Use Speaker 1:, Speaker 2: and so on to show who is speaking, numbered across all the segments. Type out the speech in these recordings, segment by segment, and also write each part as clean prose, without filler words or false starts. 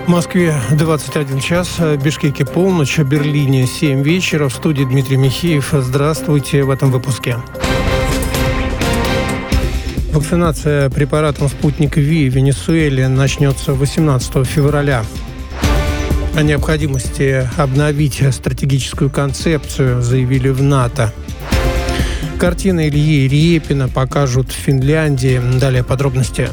Speaker 1: В Москве 21 час, в Бишкеке полночь, в Берлине 7 вечера. В студии Дмитрий Михеев. Здравствуйте в этом выпуске. Вакцинация препаратом «Спутник Ви» в Венесуэле начнется 18 февраля. О необходимости обновить стратегическую концепцию заявили в НАТО. Картины Ильи Репина покажут в Финляндии. Далее подробности.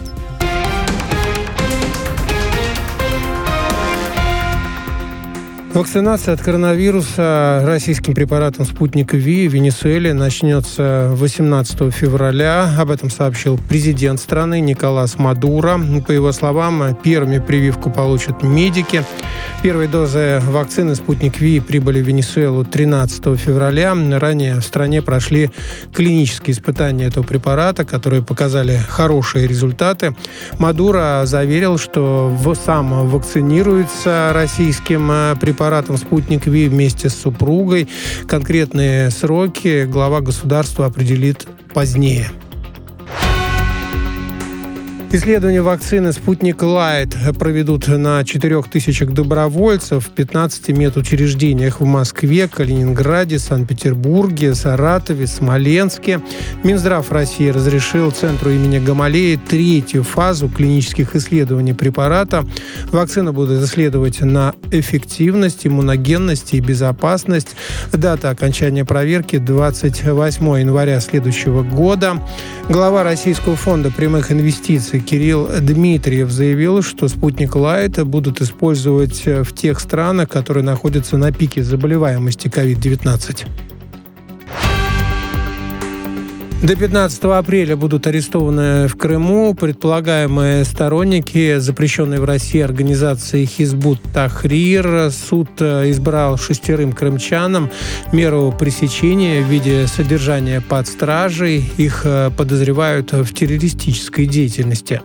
Speaker 1: Вакцинация от коронавируса российским препаратом «Спутник Ви» в Венесуэле начнется 18 февраля. Об этом сообщил президент страны Николас Мадуро. По его словам, первыми прививку получат медики. Первые дозы вакцины «Спутник Ви» прибыли в Венесуэлу 13 февраля. Ранее в стране прошли клинические испытания этого препарата, которые показали хорошие результаты. Мадуро заверил, что сам вакцинируется российским препаратом «Спутник Ви» вместе с супругой. Конкретные сроки глава государства определит позднее. Исследование вакцины «Спутник Лайт» проведут на 4000 добровольцев в 15 медучреждениях в Москве, Калининграде, Санкт-Петербурге, Саратове, Смоленске. Минздрав России разрешил центру имени Гамалеи третью фазу клинических исследований препарата. Вакцину будут исследовать на эффективность, иммуногенность и безопасность. Дата окончания проверки 28 января следующего года. Глава Российского фонда прямых инвестиций Кирилл Дмитриев заявил, что «Спутник Лайт» будут использовать в тех странах, которые находятся на пике заболеваемости COVID-19. До 15 апреля будут арестованы в Крыму предполагаемые сторонники запрещенной в России организации «Хизбут Тахрир». Суд избрал 6 крымчанам меру пресечения в виде содержания под стражей. Их подозревают в террористической деятельности.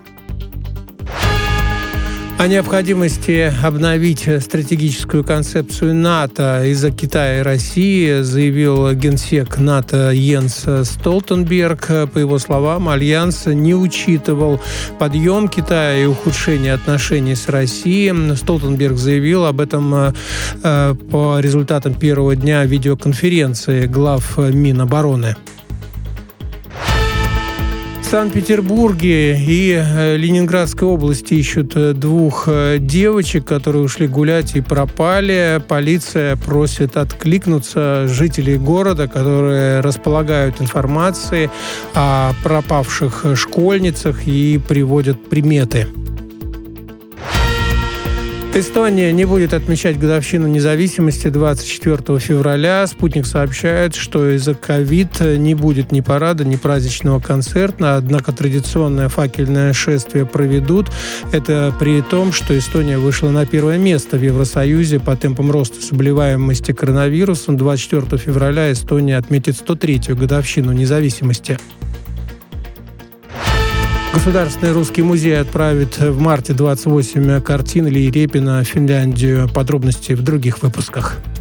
Speaker 1: О необходимости обновить стратегическую концепцию НАТО из-за Китая и России заявил генсек НАТО Йенс Столтенберг. По его словам, Альянс не учитывал подъем Китая и ухудшение отношений с Россией. Столтенберг заявил об этом по результатам первого дня видеоконференции глав Минобороны. В Санкт-Петербурге и Ленинградской области ищут 2 девочек, которые ушли гулять и пропали. Полиция просит откликнуться жителей города, которые располагают информацией о пропавших школьницах и приводят приметы. Эстония не будет отмечать годовщину независимости 24 февраля. «Спутник» сообщает, что из-за ковид не будет ни парада, ни праздничного концерта, однако традиционное факельное шествие проведут. Это при том, что Эстония вышла на первое место в Евросоюзе по темпам роста заболеваемости коронавирусом. 24 февраля Эстония отметит 103-ю годовщину независимости. Государственный русский музей отправит в марте 28 картин Ильи Репина в Финляндию. Подробности в других выпусках.